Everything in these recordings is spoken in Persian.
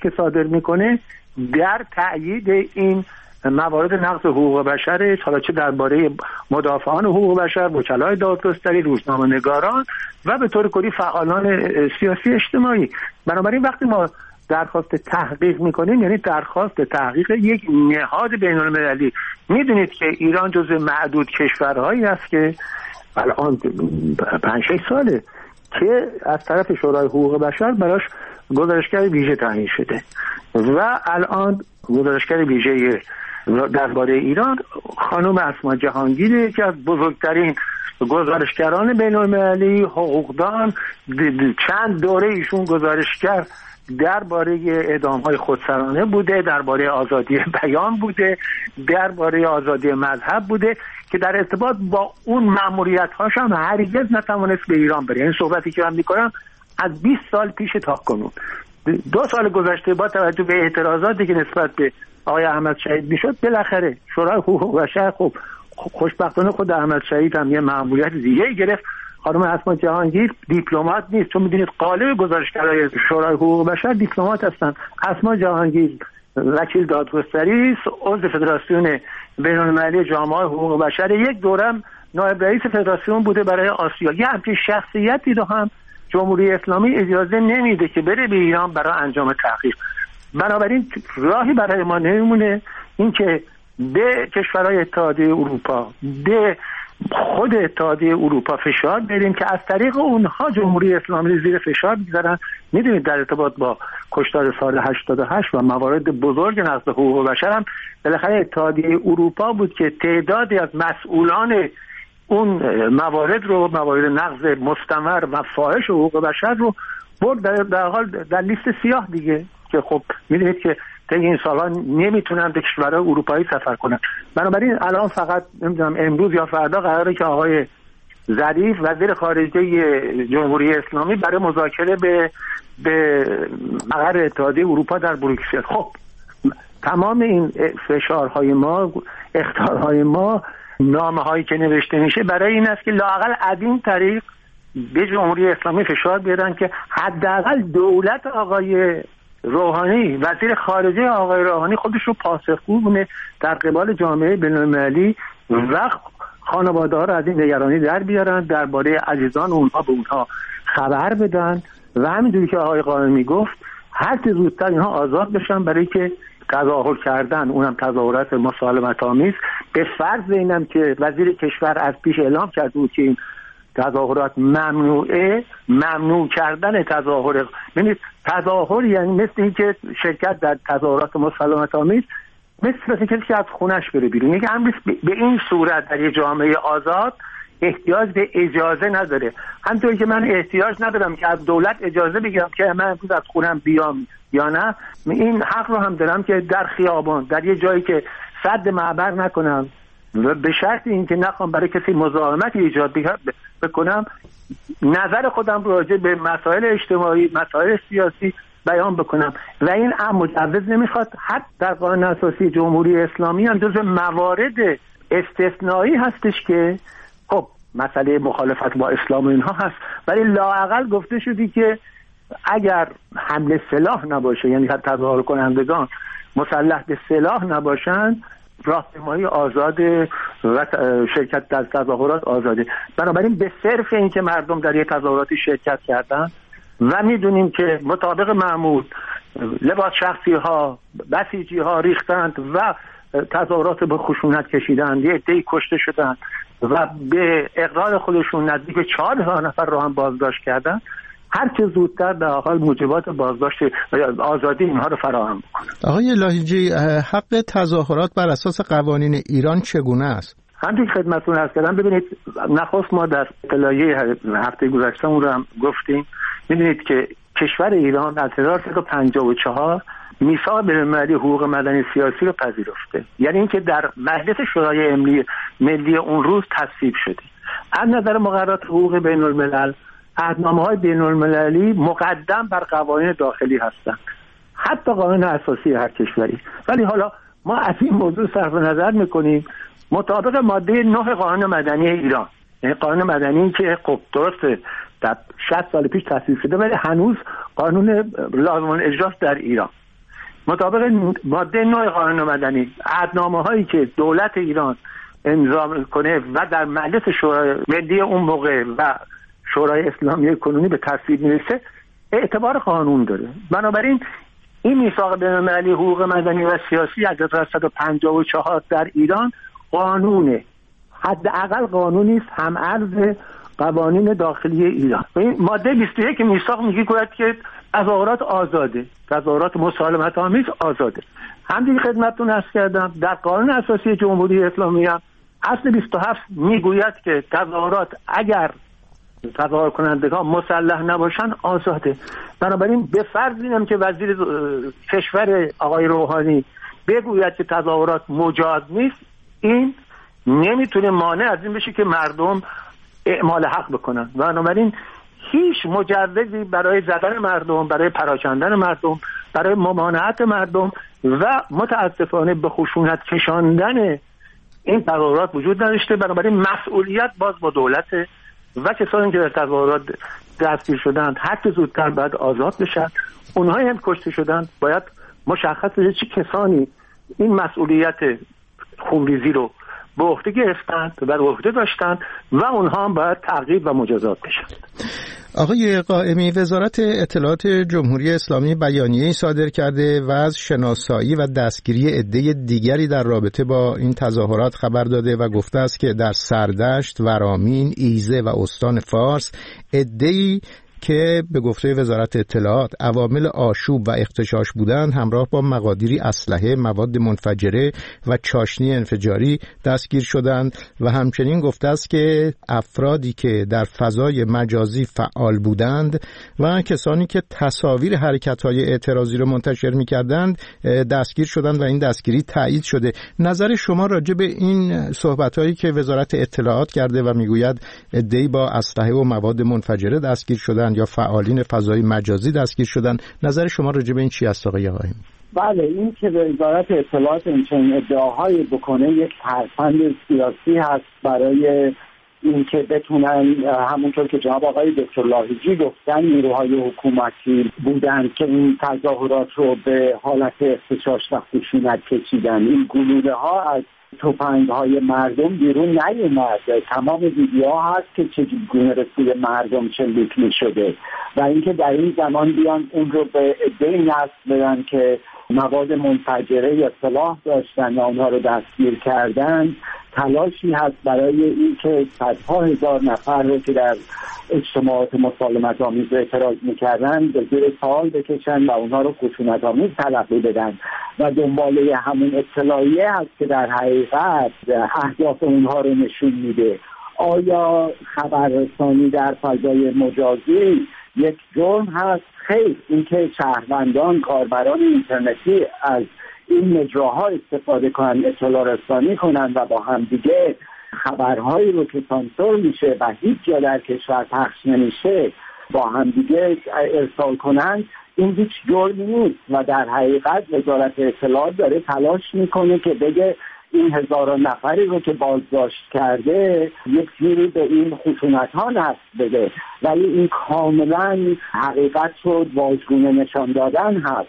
که صادر میکنه در تأیید این موارد نقض حقوق بشر، حالا چه درباره مدافعان حقوق بشر، وکلای دادگستری، روزنامه‌نگاران و به طور کلی فعالان سیاسی اجتماعی. بنابراین وقتی ما درخواست تحقیق میکنیم یعنی درخواست تحقیق یک نهاد بین‌المللی. میدونید که ایران جزو معدود کشورهایی است که الان 5-6 ساله که از طرف شورای حقوق بشر براش گزارشگر ویژه تعیین شده و الان گزارشگر ویژه درباره ایران خانم اسما جهانگیر که از بزرگترین گزارشگران بین‌المللی حقوقدان، چند دوره ایشون گزارشگر درباره اعدام‌های خودسرانه بوده، درباره آزادی بیان بوده، درباره آزادی مذهب بوده که در ارتباط با اون مأموریت‌هاش هم هرگز نتوانست به ایران بره. این صحبتی که من می‌کنم از 20 سال پیش تا کنون. 2 سال گذشته با توجه به اعتراضاتی که نسبت به آقای احمد شهید میشد بالاخره شورای حقوق بشر خب خوشبختانه خود احمد شهید هم یه مأموریت دیگه گرفت. خانم اسما جهانگیر دیپلمات نیست، چون میدونید قالب گزارشگرای شورای حقوق بشر دیپلمات هستن. اسما جهانگیر وکیل دادگستری است، عضو فدراسیون بین‌المللی جامعه حقوق بشر، یک دورم نایب رئیس فدراسیون بوده برای آسیا. یه همچین شخصیتی رو هم جمهوری اسلامی اجازه نمیده که بره به ایران برای انجام تحقیق. بنابراین راهی برای ما نمیمونه این که به کشورهای اتحادیه اروپا، به خود اتحادیه اروپا فشار بریم که از طریق اونها جمهوری اسلامی زیر فشار بگذارن. میدونید در ارتباط با کشتار سال 88 و موارد بزرگ نقض حقوق بشر هم بالاخره اتحادیه اروپا بود که تعدادی از مسئولان اون موارد نقض مستمر و فاحش حقوق بشر رو برد در حال در لیست سیاه دیگه، که خب میدونید که طی این سالها نمیتونن به کشورهای اروپایی سفر کنن. بنابراین الان فقط نمیدونم امروز یا فردا قراره که آقای ظریف وزیر خارجه جمهوری اسلامی برای مذاکره به مقر اتحادیه اروپا در بروکسل. خب تمام این فشارهای ما، اخطارهای ما، نامه‌هایی که نوشته میشه برای این است که لااقل از این طریق به جمهوری اسلامی فشار بیارن که حداقل دولت آقای روحانی، وزیر خارجه آقای روحانی خودش رو پاسخگو کنه در قبال جامعه بین‌المللی و خانواده ها رو از این نگرانی در بیارن، درباره عزیزان اونها به اونها خبر بدن و همینجوری که آقای قائمی گفت هر چه زودتر اینها آزاد بشن، برای که تظاهر کردن اونم تظاهرات مسالمت آمیز به فرض اینم که وزیر کشور از پیش اعلام کرده بود که این تظاهرات ممنوعه، ممنوع کردن تظاهر، ببینید تظاهر یعنی مثل این که شرکت در تظاهرات مسالمت آمیز مثل کسی که از خونش بره بیرون. میگه امروز به این صورت در یه جامعه آزاد احتیاج به اجازه نداره. همونطوری که من احتیاج ندارم که از دولت اجازه بگیرم که من امروز از خونم بیام یا نه، این حق رو هم دارم که در خیابان در یه جایی که سد معبر نکنم و به شرط اینکه نخوام برای کسی مزاحمت ایجاد بکنم نظر خودم راجع به مسائل اجتماعی، مسائل سیاسی بیان بکنم و این مجوز نمیخواد. حتی در قانون اساسی جمهوری اسلامی هم جزو موارد استثنایی هستش که خب مسئله مخالفت با اسلام اینها هست، ولی لااقل گفته شدی که اگر حمله سلاح نباشه، یعنی تظاهر کنندگان مسلح به سلاح نباشن، راهپیمایی آزاده و شرکت در تظاهرات آزاده. بنابراین به صرف این که مردم در یک تظاهراتی شرکت کردن و میدونیم که مطابق معمول لباس شخصی ها، بسیجی ها ریختند و تظاهرات به خشونت کشیدند، یه عده‌ای کشته شدند و به اقرار خودشون نزدیک 4,000 نفر رو هم بازداشت کردن، هر چه زودتر در حال موجبات بازداشت و آزادی اینها رو فراهم بکنن. آقای لاهیجی، حق تظاهرات بر اساس قوانین ایران چگونه است؟ همونطور که خدمتتون عرض کردم، ببینید نخست ما در اطلاعیه هفته گذشته اون رو هم گفتیم، می‌دونید که کشور ایران از 1954 میثاق بین‌المللی حقوق مدنی سیاسی رو پذیرفته، یعنی اینکه در مجلس شورای ملی اون روز تصویب شده. از نظر مقررات حقوق بین‌الملل عهدنامه‌های بین‌المللی مقدم بر قوانین داخلی هستند، حتی قانون اساسی هر کشوری. ولی حالا ما از این موضوع صرف نظر می‌کنیم مطابق ماده 9 قانون مدنی ایران، یعنی قانون مدنی که خب درسته در 60 سال پیش تصویب شده ولی هنوز قانون لازم الاجراست در ایران. مطابق ماده 9 قانون مدنی عهدنامه‌هایی که دولت ایران امضا کنه و در مجلس شورای ملی اون موقع و شورای اسلامی کنونی به تصویب میرسه اعتبار قانون داره. بنابراین این میثاق بین‌المللی حقوق مدنی و سیاسی از 1954 در ایران قانونه، حداقل قانونی است هم عرض قوانین داخلی ایران. این ماده 21 میثاق میگه که تظاهرات آزاده، تظاهرات مسالمت آمیز آزاده. همین خدمتتون عرض کردم در قانون اساسی جمهوری اسلامی هم اصل 27 میگوید که تظاهرات اگر تظاهر کنندگان مسلح نباشن آزاده. بنابراین به فرض اینم که وزیر کشور آقای روحانی بگوید که تظاهرات مجاز نیست، این نمیتونه مانع از این بشه که مردم اعمال حق بکنن. بنابراین هیچ مجوزی برای زدن مردم، برای پراکندن مردم، برای ممانعت مردم و متاسفانه به خشونت کشاندن این تظاهرات وجود نداشته. بنابراین مسئولیت باز با دولت و کسانی که در تظاهرات دستگیر شدند هر زودتر باید آزاد بشن. اونهایی هم کشته شدند باید مشخص بشه چه کسانی این مسئولیت خونریزی رو به عهده گرفتند و به عهده داشتند و اونها هم باید تعقیب و مجازات بشن. آقای قائمی، وزارت اطلاعات جمهوری اسلامی بیانیه‌ای صادر کرده و از شناسایی و دستگیری عده دیگری در رابطه با این تظاهرات خبر داده و گفته است که در سردشت، ورامین، ایزه و استان فارس عده‌ای که به گفته وزارت اطلاعات عوامل آشوب و اغتشاش بودند همراه با مقادیری اسلحه، مواد منفجره و چاشنی انفجاری دستگیر شدند و همچنین گفته است که افرادی که در فضای مجازی فعال بودند و کسانی که تصاویر حرکت‌های اعتراضی را منتشر می‌کردند دستگیر شدند و این دستگیری تایید شده. نظر شما راجع به این صحبت‌هایی که وزارت اطلاعات کرده و میگوید عده‌ای با اسلحه و مواد منفجره دستگیر شدند یا فعالین فضای مجازی دستگیر شدن، نظر شما راجع به این چی است آقای قائمی؟ بله، این که وزارت اطلاعات این ادعاهای بکنه یک ترفند سیاسی هست برای اینکه بتونن همونطور که جناب آقای دکتر لاهیجی گفتن نیروهای حکومتی بودن که این تظاهرات رو به حالت اغتشاش و خشونت کشیدن. این گلوله ها از توپنگ‌های مردم بیرون نیومد. تمام ویدیوها هست که چگونه رسول مردم شلیک می‌شده و اینکه در این زمان بیان اون رو به عده‌ای نسب بدن که مواد منفجره یا سلاح داشتن و اونها رو دستگیر کردن، تلاشی هست برای اینکه صدها هزار نفر رو که در اجتماعات مسالمت آمیز اعتراض میکردن به زیر سوال بکشن و اونها رو خشونت آمیز تلقی بدن و دنباله همون اطلاعیه هست که در حقیقت اهداف اونها رو نشون میده. آیا خبررسانی در فضای مجازی یک جرم هست؟ خیر، اینکه شهروندان، کاربران اینترنتی از این مجراها استفاده کنند، اطلاع رسانی کنند و با همدیگه خبرهایی رو که سانسور میشه و هیچ جا در کشور پخش نمیشه با همدیگه ارسال کنند، این هیچ جرمی نیست و در حقیقت وزارت اطلاعات داره تلاش میکنه که بگه این هزاران نفری رو که بازداشت کرده یک جوری به این خشونت ها نسب بده، ولی این کاملا حقیقت رو واژگونه نشان دادن هست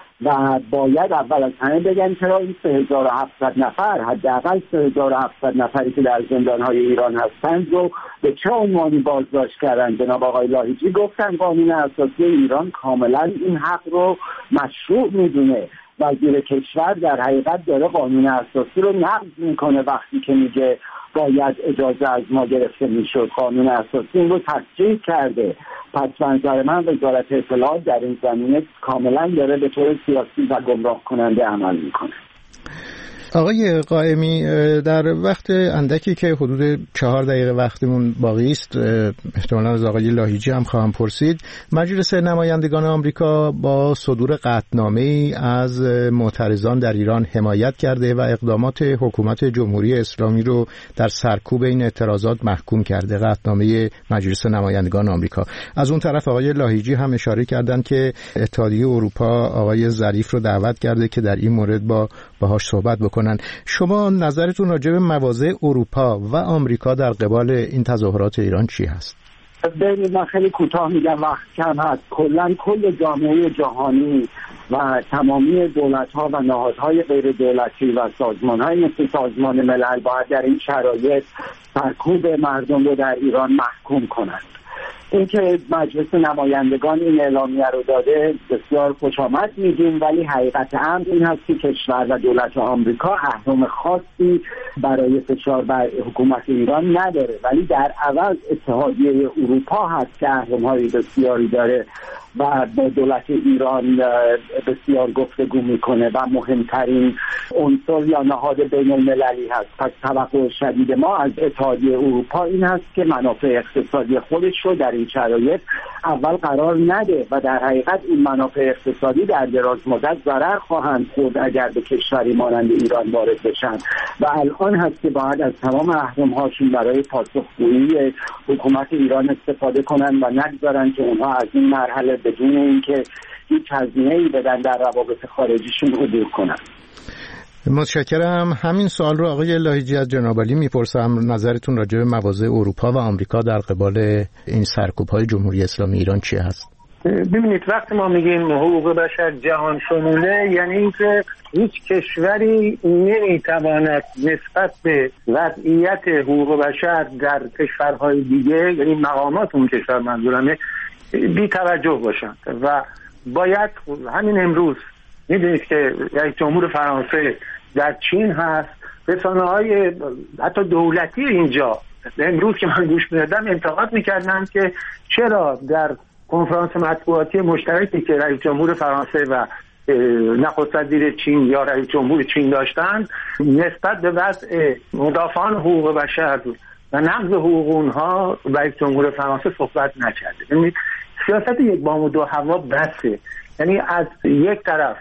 و باید اول از همه بگن چرا این 3700 نفر، حداقل 3700 نفری که در زندان‌های ایران هستند رو به چه عنوانی بازداشت کردن. جناب آقای لاهیجی گفتن قانون اساسی ایران کاملا این حق رو مشروع میدونه. وزیر کشور در حقیقت داره قانون اساسی رو نقض میکنه وقتی که میگه باید اجازه از ما گرفته میشد. قانون اساسی این رو تصریح کرده. پس منظر من وزارت اطلاعات در این زمینه کاملا داره به طور سیاسی و گمراه کننده عمل میکنه. آقای قائمی، در وقت اندکی که حدود 4 دقیقه وقتمون باقی است، احتمالاً از آقای لاهیجی هم خواهم پرسید، مجلس نمایندگان آمریکا با صدور قطعنامه‌ای از معترضان در ایران حمایت کرده و اقدامات حکومت جمهوری اسلامی رو در سرکوب این اعتراضات محکوم کرده. قطعنامه مجلس نمایندگان آمریکا. از اون طرف آقای لاهیجی هم اشاره کردند که اتحادیه اروپا آقای ظریف رو دعوت کرده که در این مورد باهاش صحبت بکنه. شما نظرتون راجع به مواضع اروپا و آمریکا در قبال این تظاهرات ایران چی هست؟ ببینید من خیلی کوتاه میگم، وقت کم هست. کل جامعه جهانی و تمامی دولت‌ها و نهادهای غیر دولتی و سازمان‌های مثل سازمان ملل باید در این شرایط سرکوب مردم رو در ایران محکوم کنند. اینکه مجلس نمایندگان این اعلامیه رو داده بسیار خوشامد میگیم، ولی حقیقت امر این هست که کشور و دولت آمریکا اهرم خاصی برای فشار بر حکومت ایران نداره، ولی در عوض اتحادیه اروپا هست که اهرم‌های بسیاری داره و با دولت ایران بسیار گفتگو میکنه و مهمترین عنصر یا نهاد بین المللی هست. پس توقع شدید ما از اتحادیه اروپا این هست که منافع اقتصادی خودش رو در این شرایط اول قرار نده و در حقیقت این منافع اقتصادی در دراز مدت ضرر خواهند خورد اگر به کشوری مانند ایران وارد بشن و الان هست که باید از تمام اهرم‌هاشون برای پاسخگویی حکومت ایران استفاده کنن و نگذارن که اونها از این مرحله بدون اینکه هیچ هزینه‌ای بدن در روابط خارجیشون عبور کنن. متشکرم. همین سوال رو آقای لاهیجی از جناب عالی میپرسم، نظرتون راجع به مواضع اروپا و آمریکا در قبال این سرکوب‌های جمهوری اسلامی ایران چی هست؟ ببینید وقتی ما میگیم حقوق بشر جهان شموله، یعنی اینکه هیچ کشوری نمیتواند نسبت به وضعیت حقوق بشر در کشورهای دیگه، یعنی مقامات اون کشور منظورمه، بی توجه باشند و باید همین امروز میدونید که یک جمهور فرانسه در چین هست، رسانه‌های حتی دولتی اینجا امروز که من گوش میدادم انتقاد میکردن که چرا در کنفرانس مطبوعاتی مشترکی که رئیس جمهور فرانسه و نخست وزیر چین یا رئیس جمهور چین داشتن نسبت به وضع مدافعان حقوق بشر و نقض حقوق اونها رئیس جمهور فرانسه صحبت نکرده. یعنی سیاست یک بام و دو هوا بسه، یعنی از یک طرف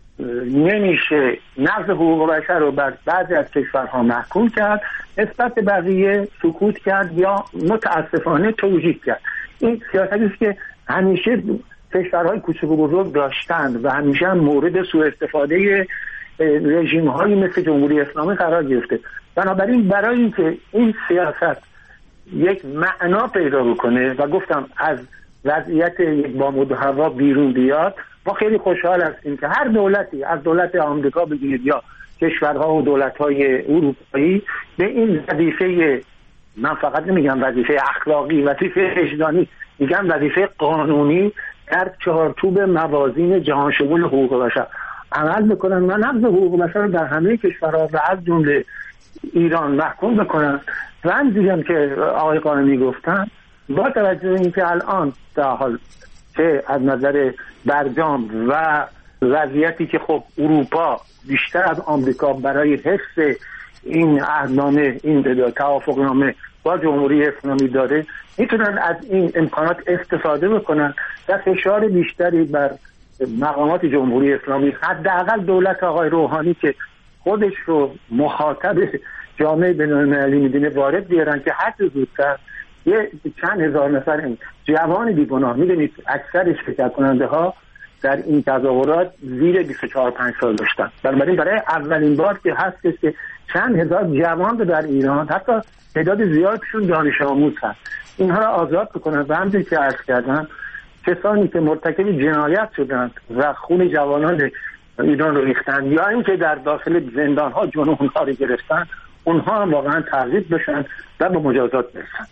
نمیشه نقض حقوق بشر رو بر بعضی از کشورها محکوم کرد، نسبت به بقیه سکوت کرد یا متاسفانه توجیه کرد. این سیاستی است که همیشه کشورهای کوچک و بزرگ داشتند و همیشه هم مورد سوء استفاده رژیم‌هایی مثل جمهوری اسلامی قرار گرفته. بنابراین برای اینکه این سیاست یک معنا پیدا بکنه و گفتم از وضعیت یک بام و دو هوا بیرون بیاد، ما خیلی خوشحال هستیم که هر دولتی از دولت آمریکا بگیرید یا کشورها و دولت‌های اروپایی به این وظیفه، من فقط نمیگم وظیفه اخلاقی، وظیفه وجدانی، میگم وظیفه قانونی در چارچوب موازین جهان شمول حقوق بشر عمل بکنن و نقض حقوق بشر در همه کشورها و از جمله ایران محکوم بکنن. و همینجوری که آقای قائمی گفتن، با توجه به اینکه الان در حال که از نظر برجام و وضعیتی که خب اروپا بیشتر از آمریکا برای حفظ این عهدنامه، این توافقنامه با جمهوری اسلامی داره، میتونن از این امکانات استفاده بکنن و فشار بیشتری بر مقامات جمهوری اسلامی، حداقل دولت آقای روحانی که خودش رو مخاطب جامعه بین‌المللی میدونه، وارد بیارن که هر چه زودتر یه چند هزار نفر جوان بیگناه، میدونید اکثر شرکت کننده ها در این تظاهرات زیر 24-25 سال داشتن، بنابراین برای اولین بار که هست که چند هزار جوان در ایران، حتی تعداد زیادشون دانش آموز هست، اینها را آزاد بکنن و همونطور که عرض کردم کسانی که مرتکب جنایت شدند و خون جوانان ایران رو ریختن یا اینکه در داخل زندان ها جون اونها رو گرفتن، اونها هم واقعا تعقیب بشن و به مجازات برسند.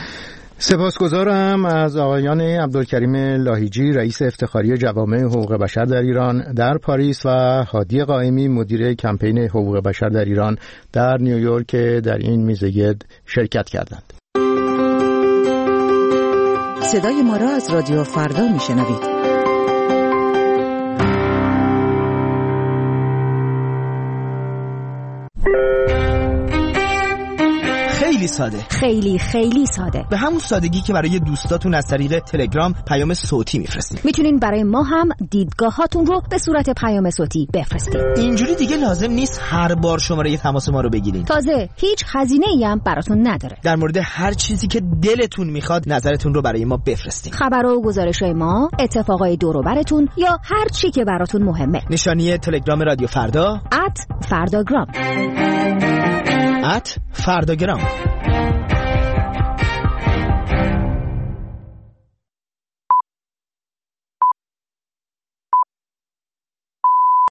سپاسگزارم از آقایان عبدالکریم لاهیجی، رئیس افتخاری جوامع حقوق بشر در ایران در پاریس و هادی قائمی، مدیر کمپین حقوق بشر در ایران در نیویورک که در این میزگرد شرکت کردند. صدای ما را از رادیو فردا میشنوید. خیلی ساده، خیلی ساده، به همون سادگی که برای دوستاتون از طریق تلگرام پیام صوتی میفرستید. میتونین برای ما هم دیدگاهاتون رو به صورت پیام صوتی بفرستید. اینجوری دیگه لازم نیست هر بار شماره تماس ما رو بگیرین. تازه هیچ هزینه‌ای هم براتون نداره. در مورد هر چیزی که دلتون میخواد نظرتون رو برای ما بفرستین. خبر و گزارش‌های ما، اتفاقای دور و براتون یا هر چی که براتون مهمه. نشانی تلگرام رادیو فردا @فرداگرام.